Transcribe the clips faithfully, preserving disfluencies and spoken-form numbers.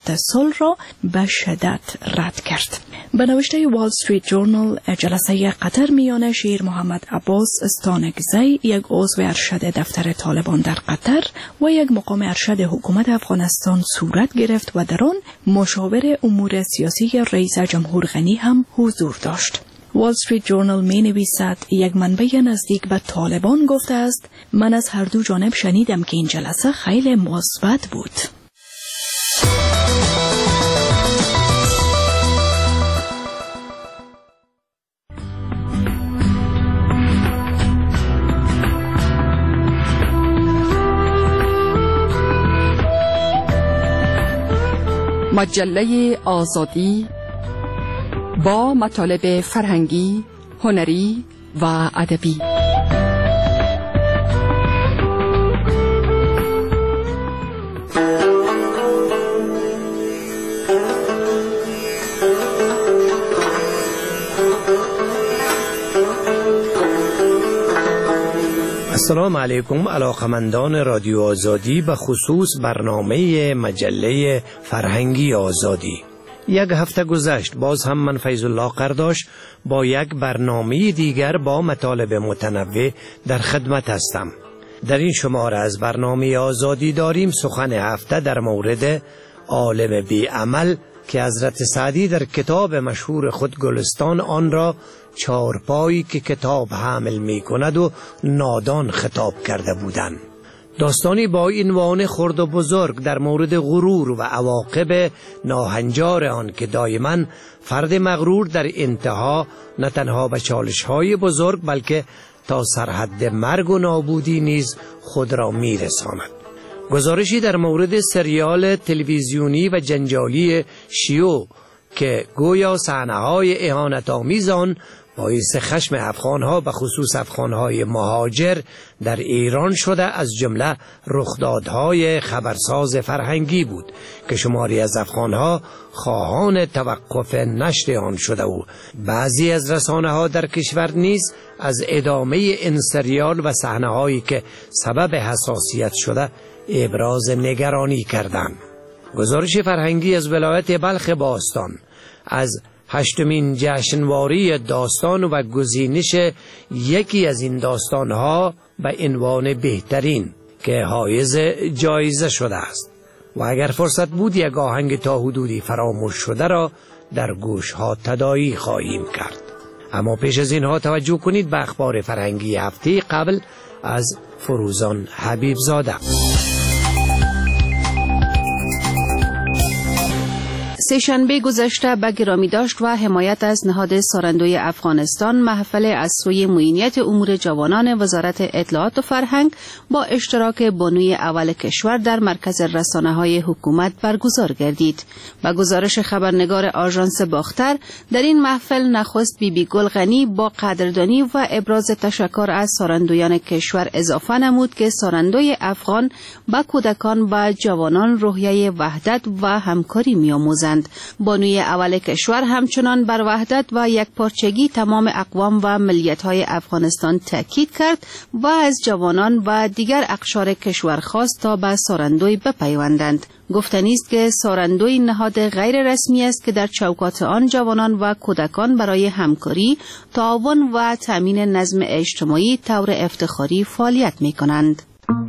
صلح را به شدت رد کرد. به نوشته وال استریت جورنال، جلسه قطر میان شیر محمد عباس استانکزی، یک عضو ارشد دفتر طالبان در قطر و یک مقام ارشد حکومت افغانستان صورت گرفت و در آن مشاور امور سیاسی رئیس جمهور غنی هم حضور داشت. وال استریت جورنال می نویسد یک منبع نزدیک به طالبان گفته است: من از هر دو جانب شنیدم که این جلسه خیلی مثبت بود. مجله آزادی با مطالب فرهنگی، هنری و ادبی. السلام علیکم علاقمندان رادیو آزادی، به خصوص برنامه مجله فرهنگی آزادی. یک هفته گذشت، باز هم من فیض الله قرداش با یک برنامه دیگر با مطالب متنوع در خدمت هستم. در این شماره از برنامه آزادی داریم سخن هفته در مورد عالم بی عمل که حضرت سعدی در کتاب مشهور خود گلستان آن را چارپایی که کتاب حامل می کند و نادان خطاب کرده بودند. داستانی با عنوان خرد و بزرگ در مورد غرور و عواقب ناهنجار آن که دائما فرد مغرور در انتها نه تنها به چالش‌های بزرگ بلکه تا سرحد مرگ و نابودی نیز خود را می‌رساند. گزارشی در مورد سریال تلویزیونی و جنجالی شیوع که گویا صحنه‌های اهانت‌آمیز آن باعث خشم افغانها به خصوص افغانهای مهاجر در ایران شده، از جمله رخدادهای خبرساز فرهنگی بود که شماری از افغانها خواهان توقف نشر آن شده و بعضی از رسانه‌ها در کشور نیز از ادامه این سریال و صحنه‌هایی که سبب حساسیت شده ابراز نگرانی کردند. گزارش فرهنگی از ولایت بلخ باستان از هشتمین جشنواره داستان و گزینش یکی از این داستانها به عنوان بهترین که حایز جایزه شده است و اگر فرصت بود یک آهنگ تا حدودی فراموش شده را در گوش ها تداعی خواهیم کرد. اما پیش از اینها توجه کنید به اخبار فرهنگی هفته قبل از فروزان حبیب زاده. سه‌شنبه گذشته به گرامی داشت و حمایت از نهاد سارندوی افغانستان محفل از سوی معینیت امور جوانان وزارت اطلاعات و فرهنگ با اشتراک بانوی اول کشور در مرکز رسانه‌های حکومت برگزار گردید. به گزارش خبرنگار آژانس باختر، در این محفل نخست بی بی گل غنی با قدردانی و ابراز تشکر از سارندویان کشور اضافه نمود که سارندوی افغان به کودکان و جوانان روحیه وحدت و همکاری می‌آموزند. بانوی اول کشور همچنان بر وحدت و یکپارچگی تمام اقوام و ملیت‌های افغانستان تاکید کرد و از جوانان و دیگر اقشار کشور خواست تا به سارندوی بپیوندند. گفتنی است که سارندوی نهاد غیر رسمی است که در چوکات آن جوانان و کودکان برای همکاری، تعاون و تأمین نظم اجتماعی طور افتخاری فعالیت می‌کنند.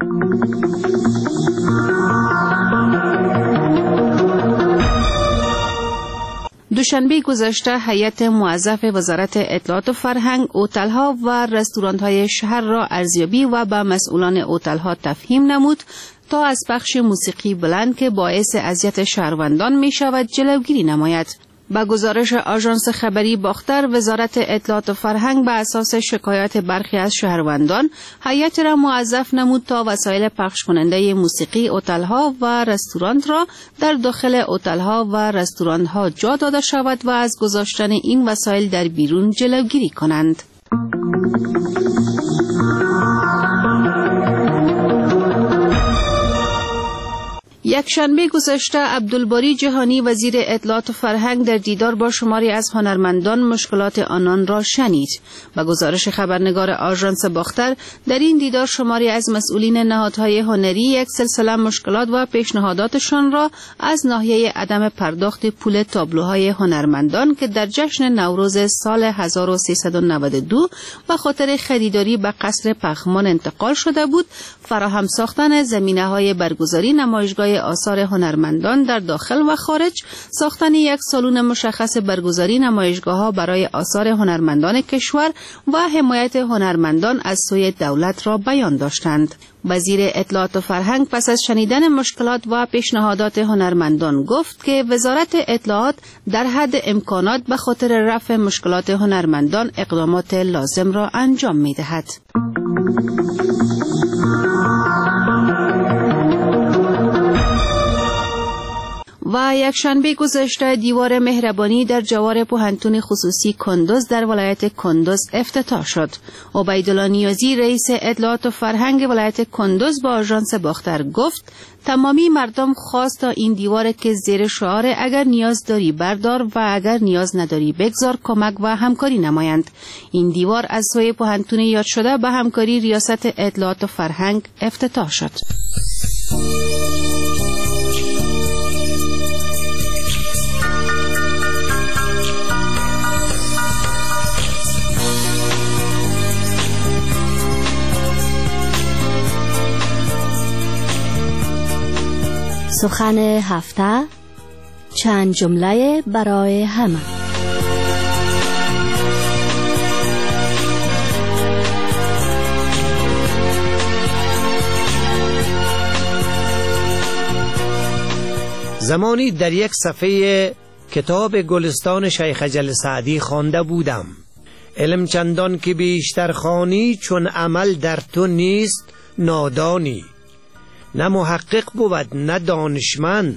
دوشنبه گذشته هیئت موظف وزارت اطلاعات و فرهنگ هتل‌ها و رستوران‌های شهر را ارزیابی و به مسئولان هتل‌ها تفهیم نمود تا از پخش موسیقی بلند که باعث اذیت شهروندان می شود جلوگیری نماید. با گزارش آژانس خبری باختر، وزارت اطلاعات و فرهنگ به اساس شکایات برخی از شهروندان هیئت را موظف نمود تا وسایل پخش کننده موسیقی هتل‌ها و رستوران را در داخل هتل‌ها و رستوران‌ها جا داده شود و از گذاشتن این وسایل در بیرون جلوگیری کنند. یک شنبه گذشته عبدالباری جهانی وزیر اطلاعات و فرهنگ در دیدار با شماری از هنرمندان مشکلات آنان را شنید. به گزارش خبرنگار آژانس باختر، در این دیدار شماری از مسئولین نهادهای هنری یک سلسله مشکلات و پیشنهاداتشان را از ناحیه عدم پرداخت پول تابلوهای هنرمندان که در جشن نوروز سال هزار و سیصد و نود و دو به خاطر خریداری به قصر پغمان انتقال شده بود، فراهم ساختن زمینه‌های برگزاری نمایشگاه آثار هنرمندان در داخل و خارج، ساختن یک سالن مشخص برگزاری نمایشگاه‌ها برای آثار هنرمندان کشور و حمایت هنرمندان از سوی دولت را بیان داشتند. وزیر اطلاعات و فرهنگ پس از شنیدن مشکلات و پیشنهادات هنرمندان گفت که وزارت اطلاعات در حد امکانات به خاطر رفع مشکلات هنرمندان اقدامات لازم را انجام می‌دهد. و یک شنبه گذشته دیوار مهربانی در جوار پوهنتون خصوصی کندوز در ولایت کندوز افتتاح شد. عبیدالله نیازی رئیس اطلاعات و فرهنگ ولایت کندوز با آژانس باختر گفت تمامی مردم خواست تا این دیوار که زیر شعار اگر نیاز داری بردار و اگر نیاز نداری بگذار کمک و همکاری نمایند. این دیوار از سوی پوهنتون یاد شده به همکاری ریاست اطلاعات و فرهنگ افتتاح شد. سخن هفته، چند جمله برای همه. زمانی در یک صفحه کتاب گلستان شیخ اجل سعدی خوانده بودم: علم چندان که بیشتر خوانی چون عمل در تو نیست نادانی. نه محقق بود نه دانشمند،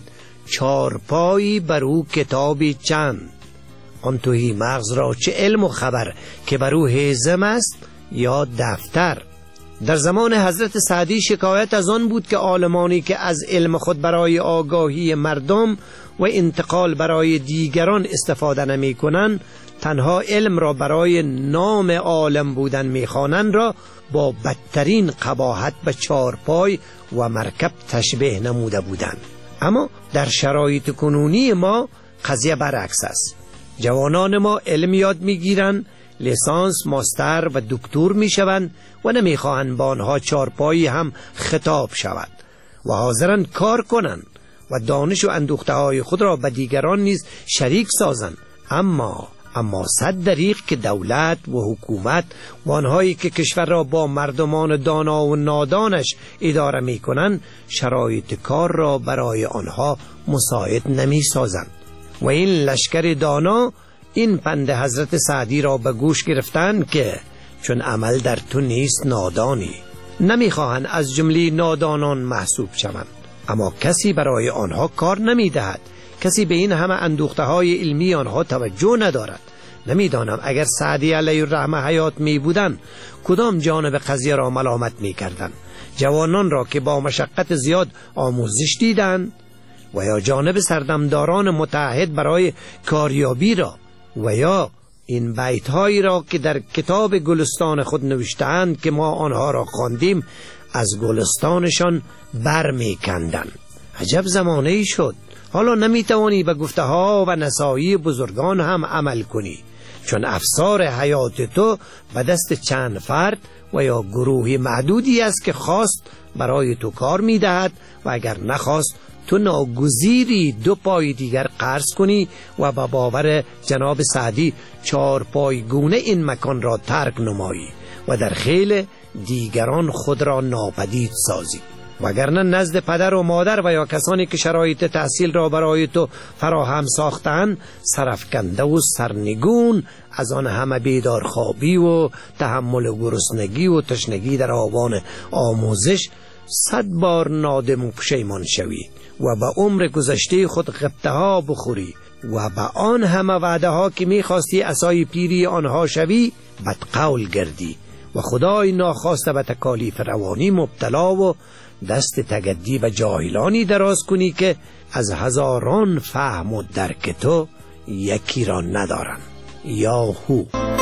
چارپایی بر او کتابی چند. آن توهی مغز را چه علم و خبر که بر او هیزم است یا دفتر. در زمان حضرت سعدی شکایت از آن بود که عالمانی که از علم خود برای آگاهی مردم و انتقال برای دیگران استفاده نمی کنند، تنها علم را برای نام عالم بودن میخوانند را با بدترین قباحت به چارپای و مرکب تشبیه نموده بودند. اما در شرایط کنونی ما قضیه برعکس است. جوانان ما علم یاد میگیرند، لیسانس، ماستر و دکتر میشوند و نمیخواهند با آنها چارپایی هم خطاب شود و حاضرند کار کنند و دانش و اندوخته های خود را به دیگران نیز شریک سازند. اما اما صد دریغ که دولت و حکومت و آنهایی که کشور را با مردمان دانا و نادانش اداره می کنند شرایط کار را برای آنها مساعد نمی سازند. و این لشکر دانا این پند حضرت سعدی را به گوش گرفتند که چون عمل در تو نیست نادانی. نمی خواهند از جمله نادانان محسوب شوند، اما کسی برای آنها کار نمی دهد. کسی به این همه اندوخته های علمی آنها توجه ندارد. نمیدانم اگر سعدی علیه الرحمه حیات می بودن کدام جانب قضیه را ملامت می کردن: جوانان را که با مشقت زیاد آموزش دیدند و یا جانب سردمداران متعهد برای کاریابی را و یا این بیت هایی را که در کتاب گلستان خود نوشتند که ما آنها را خواندیم از گلستانشان بر می کندن. عجب زمانه ای شد. حالا نمیتوانی به گفته ها و نصایح بزرگان هم عمل کنی، چون افسار حیات تو به دست چند فرد و یا گروهی محدودی است که خواست برای تو کار میدهد و اگر نخواست تو ناگزیری دو پای دیگر قرض کنی و به باور جناب سعدی چهار پایگونه این مکان را ترک نمایی و در خیل دیگران خود را ناپدید سازی. وگرنه نزد پدر و مادر و یا کسانی که شرایط تحصیل را برای تو فراهم ساختند سرفکنده و سرنگون از آن همه بیدار خوابی و تحمل گرسنگی و تشنگی در آوان آموزش صد بار نادم و پشیمان شوی و به عمر گذشته خود غبطه ها بخوری و به آن همه وعده ها که میخواستی عصای پیری آنها شوی بدقول گردی و خدای ناخواسته به تکالیف روانی مبتلا و دست تگدی و جاهلانی دراز کنی که از هزاران فهم و درک تو یکی را ندارن. یاهو.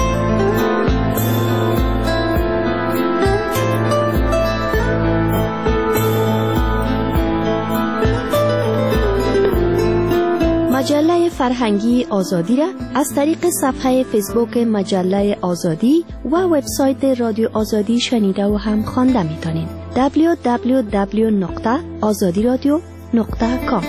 مجله فرهنگی آزادی را از طریق صفحه فیسبوک مجله آزادی و وبسایت رادیو آزادی شنیده و هم خوانده میتونید. دبلیو دبلیو دبلیو نقطه آزادی رادیو نقطه کام.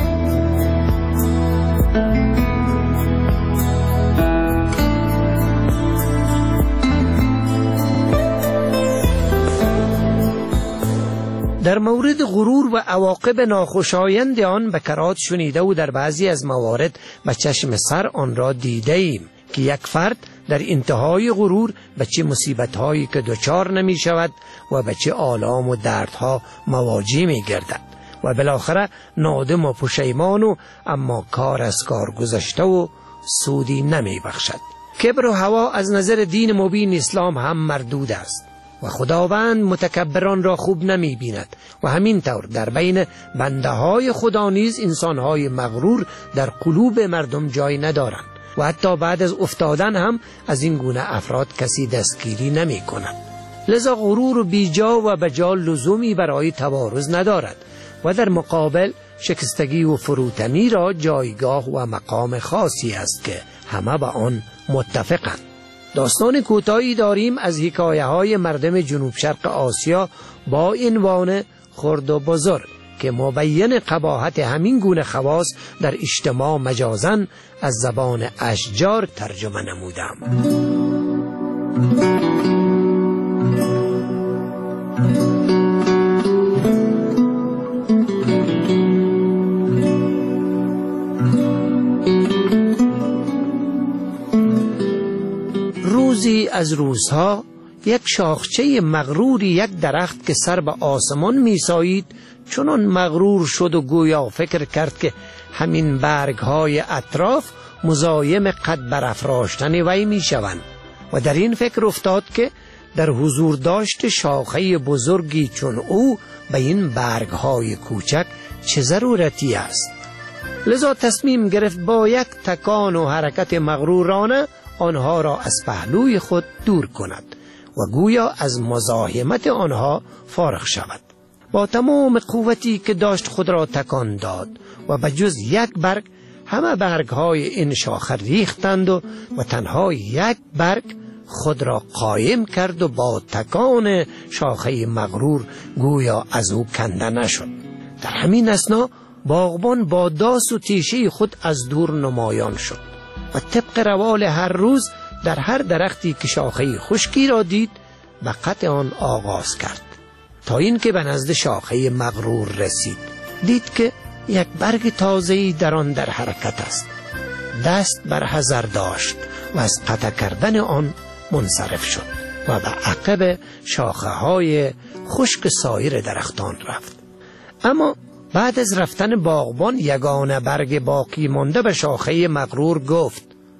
در مورد غرور و عواقب ناخوشایند آن بکرات شنیده و در بعضی از موارد به چشم سر آن را دیده ایم که یک فرد در انتهای غرور به چه مصیبت‌هایی که دچار نمی شود و به چه آلام و دردها مواجه می گردد و بالاخره نادم و پشیمان و اما کار از کار گذشته و سودی نمی بخشد. کبر و هوا از نظر دین مبین اسلام هم مردود است و خداوند متکبران را خوب نمی بیند و همین طور در بین بنده های خدا نیز انسان های مغرور در قلوب مردم جای ندارند و حتی بعد از افتادن هم از این گونه افراد کسی دستگیری نمی کند. لذا غرور بیجا و بجا لزومی برای تبارز ندارد و در مقابل شکستگی و فروتنی را جایگاه و مقام خاصی است که همه با آن متفقند. داستان کوتاهی داریم از حکایه های مردم جنوب شرق آسیا با عنوان خرد و بزرگ که مبین قباحت همین گونه خواص در اجتماع مجازن از زبان اشجار ترجمه نمودم. روزی از روزها یک شاخچه مغروری یک درخت که سر به آسمان میسایید چنان مغرور شد و گویا فکر کرد که همین برگ‌های اطراف مزایم قد برافراشتن وی میشوند و در این فکر افتاد که در حضور داشت شاخه بزرگی چون او به این برگ‌های کوچک چه ضرورتی است. لذا تصمیم گرفت با یک تکان و حرکت مغرورانه آنها را از پهلوی خود دور کند و گویا از مزاحمت آنها فارغ شود. با تمام قوتی که داشت خود را تکان داد و به جز یک برگ همه برگ‌های این شاخه ریختند و, و تنها یک برگ خود را قایم کرد و با تکان شاخه مغرور گویا از او کنده نشد. در همین اثنا باغبان با داس و تیشه خود از دور نمایان شد و طبق روال هر روز در هر درختی که شاخه خشکی را دید به قطع آن آغاز کرد تا اینکه به نزد شاخه مغرور رسید. دید که یک برگ تازه‌ای در آن در حرکت است. دست بر حذر داشت و از قطع کردن آن منصرف شد و به عقب شاخه های خشک سایر درختان رفت. اما بعد از رفتن باغبان یگانه برگ باقی مانده به شاخه مغرور گفت: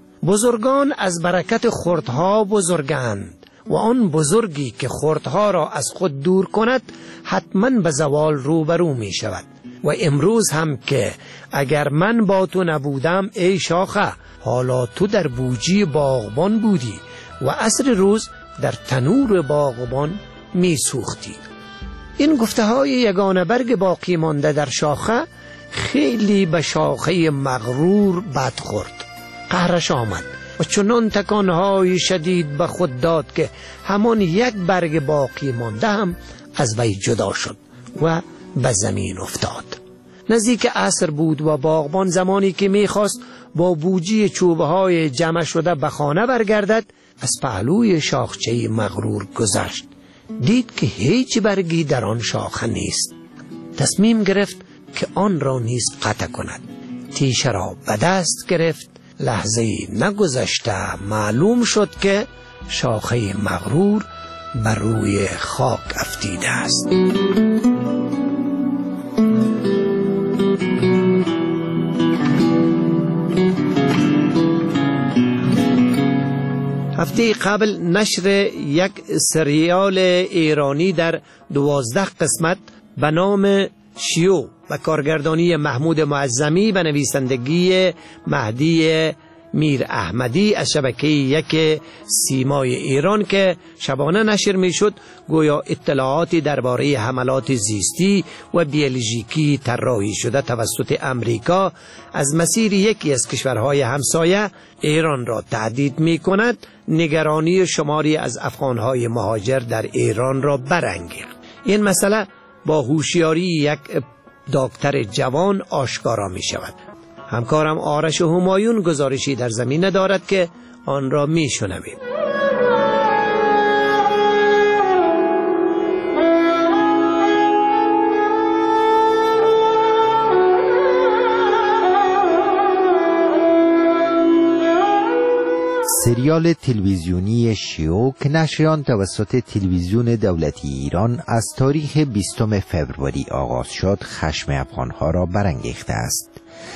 بزرگان از برکت خردها بزرگند و آن بزرگی که خردها را از خود دور کند حتما به زوال روبرو می شود و امروز هم که اگر من با تو نبودم ای شاخه حالا تو در بوجی باغبان بودی و عصر روز در تنور باغبان می سوختی. این گفته های یگانه برگ باقی مانده در شاخه خیلی به شاخه مغرور بد خورد. قهرش آمد و چنان تکانهای شدید به خود داد که همان یک برگ باقی مانده هم از وی جدا شد و به زمین افتاد. نزدیک عصر بود و باغبان زمانی که میخواست با بوجی چوبه های جمع شده به خانه برگردد از پهلوی شاخچه مغرور گذشت. دید که هیچ برگی در آن شاخه نیست. تصمیم گرفت که آن را نیز قطع کند. تیشه را به دست گرفت. لحظه نگذشته معلوم شد که شاخه مغرور بر روی خاک افتیده است. هفته قبل نشر یک سریال ایرانی در دوازده قسمت به نام شیو و کارگردانی محمود معظمی و نویسندگی مهدی میر احمدی از شبکه یک سیمای ایران که شبانه نشر می شد، گویا اطلاعاتی درباره حملات زیستی و بیولوژیکی طراحی شده توسط امریکا از مسیر یکی از کشورهای همسایه ایران را تهدید می کند، نگرانی شماری از افغانهای مهاجر در ایران را برانگیخت. این مسئله با هوشیاری یک دکتر جوان آشکارا می شود. همکارم آرش همایون گزارشی در زمینه دارد که آن را می شنویم. سریال تلویزیونی شیو که نشر آن توسط تلویزیون دولتی ایران از تاریخ بیستم فوریه آغاز شد، خشم افغانها را برانگیخته است.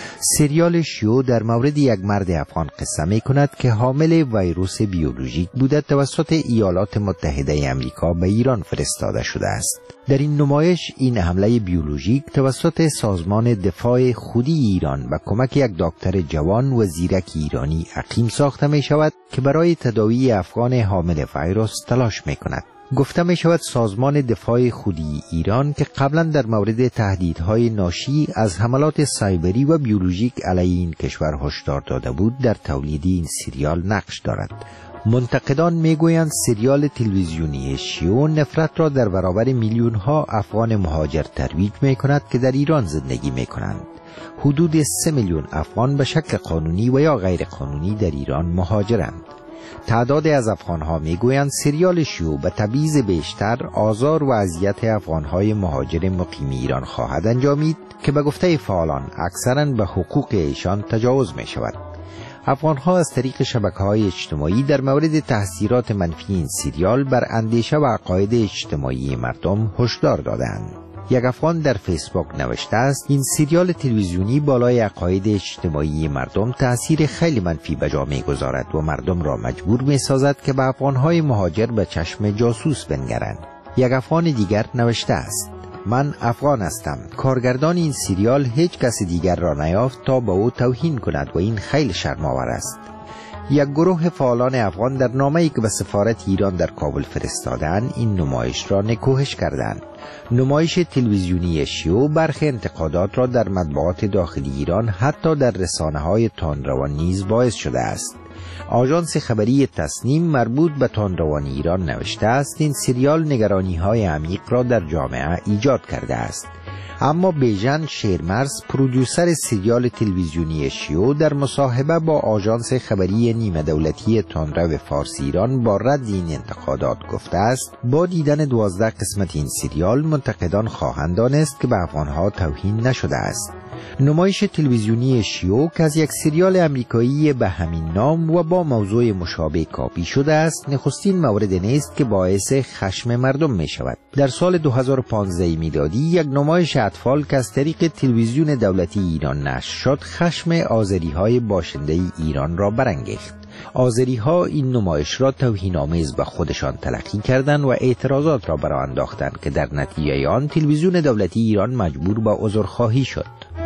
سریال شیو در مورد یک مرد افغان قصه می کند که حامل ویروس بیولوژیک بوده توسط ایالات متحده آمریکا به ایران فرستاده شده است. در این نمایش این حمله بیولوژیک توسط سازمان دفاع خودی ایران و کمک یک دکتر جوان و زیرک ایرانی عقیم ساخته می شود که برای تداوی افغان حامل ویروس تلاش می کند. گفته می شود سازمان دفاع خودی ایران که قبلا در مورد تهدیدهای ناشی از حملات سایبری و بیولوژیک علیه این کشور هشدار داده بود، در تولید این سریال نقش دارد. منتقدان می گویند سریال تلویزیونی شیو نفرت را در برابر میلیون ها افغان مهاجر ترویج می کند که در ایران زندگی می کنند. حدود سه میلیون افغان به شکل قانونی و یا غیر قانونی در ایران مهاجرند. تعداد از افغانها میگویند سریال شیو به تبعیض بیشتر، آزار و اذیت افغانهای مهاجر مقیم ایران خواهد انجامید که به گفته فعالان اکثراً به حقوق ایشان تجاوز می شود. افغانها از طریق شبکه‌های اجتماعی در مورد تاثیرات منفی این سریال بر اندیشه و عقاید اجتماعی مردم هشدار دادند. یک افغان در فیسبوک نوشته است این سریال تلویزیونی بالای عقاید اجتماعی مردم تأثیر خیلی منفی به جا می‌گذارد و مردم را مجبور می‌سازد که به افغان‌های مهاجر به چشم جاسوس بنگرند. یک افغان دیگر نوشته است من افغان هستم. کارگردان این سریال هیچ کس دیگر را نیافت تا به او توهین کند و این خیلی شرم‌آور است. یک گروه فعالان افغان در نامه‌ای که به سفارت ایران در کابل فرستادند این نمایش را نکوهش کردند. نمایش تلویزیونی شیو برخی انتقادات را در مطبوعات داخلی ایران حتی در رسانه‌های تندروان نیز باعث شده است. آژانس خبری تصنیم مربوط به تندروان ایران نوشته است این سریال نگرانی‌های عمیق را در جامعه ایجاد کرده است. اما بیژن شیرمرز پرودوسر سریال تلویزیونی شیو در مصاحبه با آژانس خبری نیمه دولتی تندرو فارسی ایران با رد این انتقادات گفته است با دیدن دوازده قسمت این سریال منتقدان خواهند دانست که به افغانها توهین نشده است. نمایش تلویزیونی شیو که از یک سریال امریکایی به همین نام و با موضوع مشابه کاپی شده است نخستین مورد نیست که باعث خشم مردم می شود. در سال دو هزار و پانزده میلادی یک نمایش اطفال که از طریق تلویزیون دولتی ایران نشر شد خشم آذری های باشنده ایران را برانگیخت. آذری ها این نمایش را توهین‌آمیز به خودشان تلقی کردند و اعتراضات را برآ انداختند که در نتیجه آن تلویزیون دولتی ایران مجبور به عذرخواهی شد.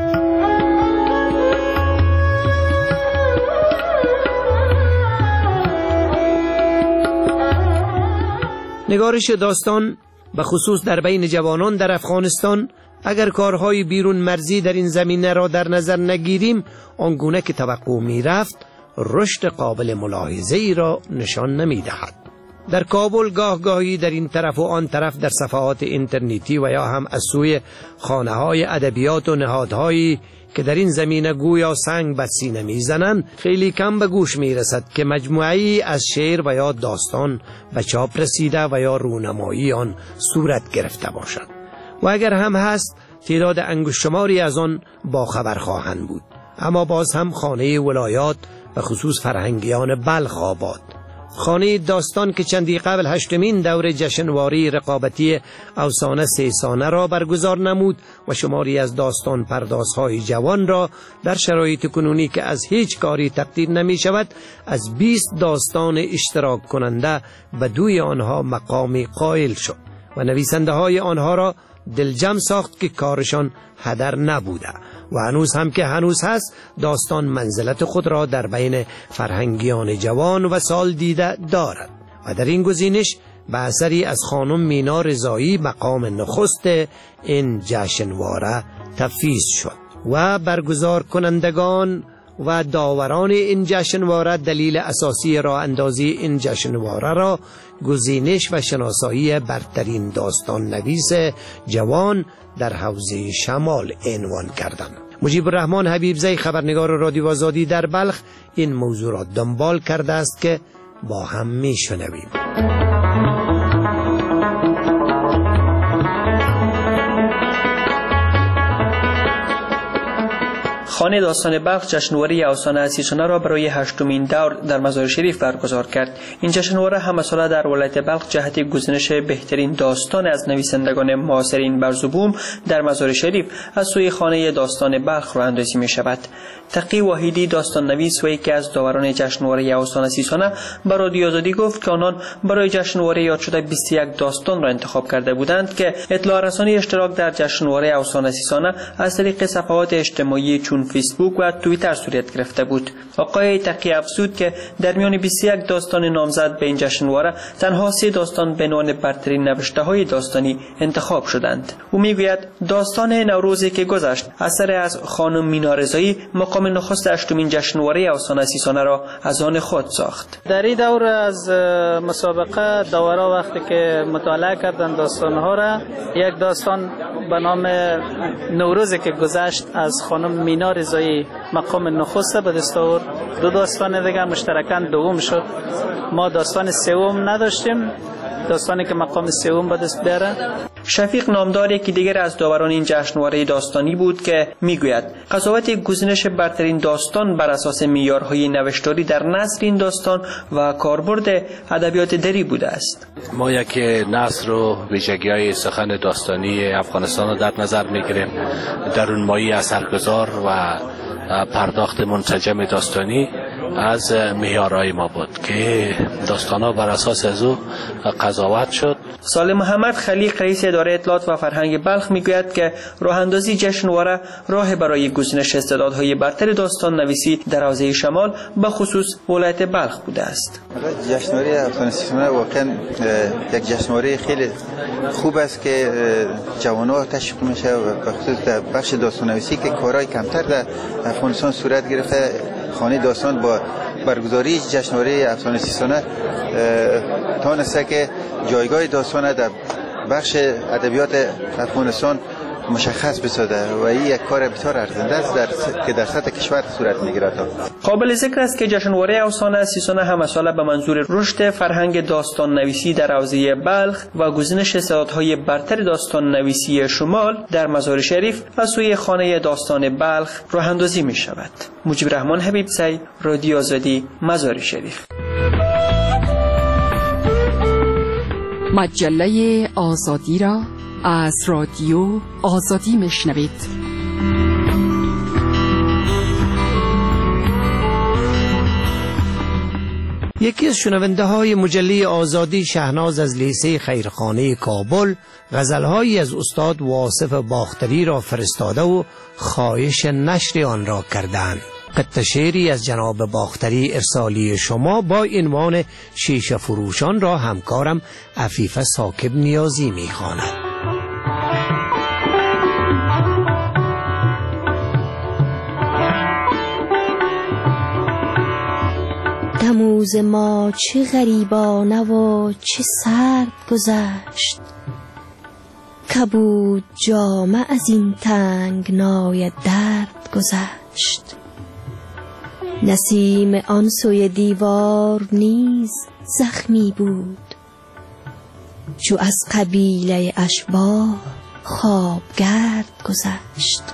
نگارش داستان به خصوص در بین جوانان در افغانستان اگر کارهای بیرون مرزی در این زمینه را در نظر نگیریم آنگونه که توقع می رفت رشد قابل ملاحظه ای را نشان نمی دهد. در کابل گاه گاهی در این طرف و آن طرف در صفحات اینترنتی و یا هم از سوی خانه های ادبیات و نهادهایی که در این زمینه گویا سنگ به سینه میزنند خیلی کم به گوش میرسد که مجموعه‌ای از شعر و یا داستان به چاپ رسیده و یا رونمایی آن صورت گرفته باشد و اگر هم هست تعداد انگشت‌شماری از آن با خبر خواهند بود. اما باز هم خانه ولایات و خصوص فرهنگیان بلخ آباد، خانه داستان که چندی قبل هشتمین دور جشنواری رقابتی افسانه سه سانه را برگزار نمود و شماری از داستان پردازهای جوان را در شرایط کنونی که از هیچ کاری تقدیر نمی شود از بیست داستان اشتراک کننده به دوی آنها مقامی قائل شد و نویسنده های آنها را دلجم ساخت که کارشان هدر نبوده و هنوز هم که هنوز هست داستان منزلت خود را در بین فرهنگیان جوان و سال دیده دارد و در این گزینش به اثری از خانم مینا رضایی مقام نخست این جشنواره تفیض شد و برگزار کنندگان و داوران این جشنواره دلیل اساسی راه اندازی این جشنواره را گزینش و شناسایی برترین داستان نویس جوان در حوزه شمال عنوان کردند. مجیب الرحمن حبیبزی خبرنگار رادیو آزادی در بلخ این موضوع را دنبال کرده است که با هم میشنویم. خانه داستان بلخ جشنواره اوسان سی ساله را برای هشتمین دور در مزار شریف برگزار کرد. این جشنواره همه ساله در ولایت بلخ جهت گزینش بهترین داستان از نویسندگان معاصرین بر زبون در مزار شریف از سوی خانه داستان بلخ راه اندازی می شود. تقی واحدی داستان نویس و یکی از داوران جشنواره اوسان سی ساله به رادیو آزادی گفت که آنان برای جشنواره یاد شده بیست و یک داستان را انتخاب کرده بودند که اطلاع رسانی اشتراک در جشنواره اوسان سی ساله از طریق صفحات اجتماعی چون فیسبوک و توییتر صورت گرفته بود. آقای تقی افزود که در میان بیست و یک داستان نامزد به این جشنواره تنها سه داستان به عنوان برترین نوشته‌های داستانی انتخاب شدند. او میگوید داستان نوروزی که گذشت اثر از خانم مینا رضایی مقام نخست هشتمین جشنواره اوسان سی ساله را از آن خود ساخت. در این دور از مسابقه داورا وقتی که مطالعه کردند داستان‌ها را، یک داستان به نام نوروزی که گذشت از خانم مینا رضایی مقام نخست به دست آورد. دو داستان دیگر مشترکاً دوم شد. ما داستان سوم نداشتیم، داستانی که مقام سوم به دست بیاره. شفیق نامدار یکی دیگر از داوران این جشنواره داستانی بود که میگوید قضاوت گزینش برترین داستان بر اساس معیارهای نوشتاری در نثر این داستان و کاربرد ادبیات دری بوده است. ما یک نثر و ویژگی‌های سخن داستانی افغانستان را در نظر میگیریم، درونمایی اثرگذار و پرداخت منسجم داستانی از معیارهای ما بود که داستان‌ها بر اساس از او قضاوت شد. سالم محمد خلیق رئیس اداره اطلاعات و فرهنگ بلخ میگوید که راه اندازی جشنواره راه برای گزینش استعدادهای برتر داستان نویسی در حوزه شمال به خصوص ولایت بلخ بوده است. جشنواره اوسان سی ساله واقعا یک جشنواره خیلی خوب است که جوانان تشویق میشه و به خصوص در بخش داستان نویسی که کارهای کمتر در افغانستان صورت گرفته. خانه داستان با برگزاری جشنواره اوسان سی ساله تانسته که جایگاه داستان در بخش ادبیات افغانستان مشخص بسازه و این یک کار بسیار ارزنده است در س... که در سطح کشور صورت میگیرد. قابل ذکر است که جشنواره اوسان سی ساله همه ساله به منظور رشد فرهنگ داستان نویسی در حوزه بلخ و گزینش استعدادهای برتر داستان نویسی شمال در مزار شریف از سوی خانه داستان بلخ راه اندازی می شود. مجیب الرحمن حبیبزی، رادیو آزادی، مزار شریف. مجله آزادی را از رادیو آزادی میشنوید. یکی از شنونده های مجله آزادی شهناز از لیسه خیرخانه کابل غزلهایی از استاد واصف باختری را فرستاده و خواهش نشر آن را کردند. قطعه شعری از جناب باختری ارسالی شما با عنوان شیشه فروشان را همکارم عفیفه ثاقب نیازی می‌خواند. تموز ما چه غریبانه و چه سرد گذشت، کبود جامه از این تنگنای درد گذشت. نسیم آن سوی دیوار نیز زخمی بود، چو از قبیله اشباح خوابگرد گذشت.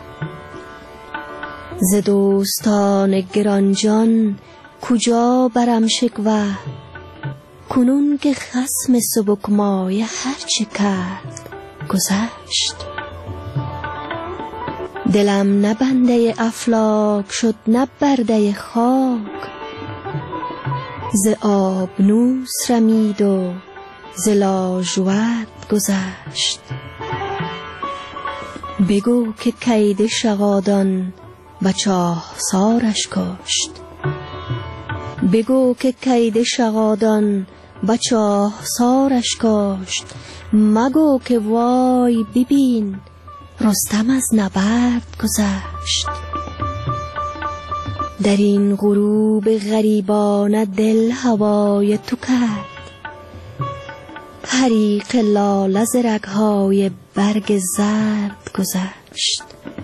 ز دوستان گرانجان کجا برم شکوه، کنون که خصم سبکمایه هرچه کرد گذشت. دلم نه بنده افلاک شد نه برده خاک، ز آبنوس رمید و ز لاژورد گذشت. بگو که کید شغادان به چاه سارش کشت. بگو که کید شغادان به چاه سارش کشت. مگو که وای ببین رستم از نبرد گذشت. در این غروب غریبانه دل هوای تو کرد. حریق لاله ز رگ‌های برگ زرد گذشت.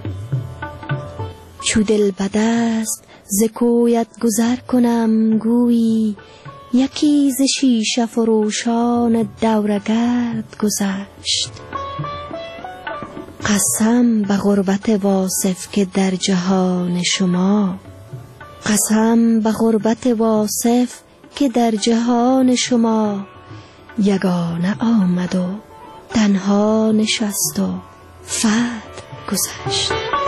چو دل به دست ز کویت گذر کنم گویی، یکی ز شیشه فروشان دورگرد گذشت. قسم به غربت واصف که در جهان شما، قسم به غربت واصف که در جهان شما، یگانه آمد و تنها نشست و فرد گذشت.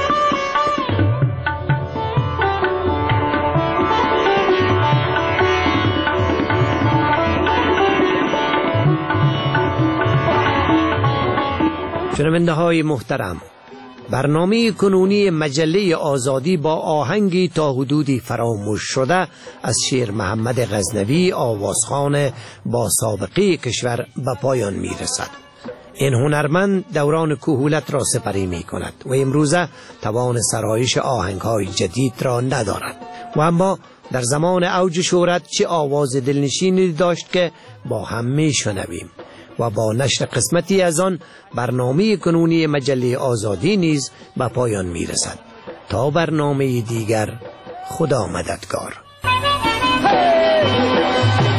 شنونده های محترم، برنامه کنونی مجله آزادی با آهنگی تا حدودی فراموش شده از شیر محمد غزنوی، آوازخوان با سابقه کشور، به پایان می رسد. این هنرمند دوران کهولت را سپری می کند و امروزه توان سرایش آهنگ های جدید را ندارد و اما در زمان اوج شهرت چه آواز دلنشینی داشت که با هم می شنویم. و با نشر قسمتی از آن برنامه کنونی مجله آزادی نیز به پایان می رسد. تا برنامه دیگر، خدا مددگار.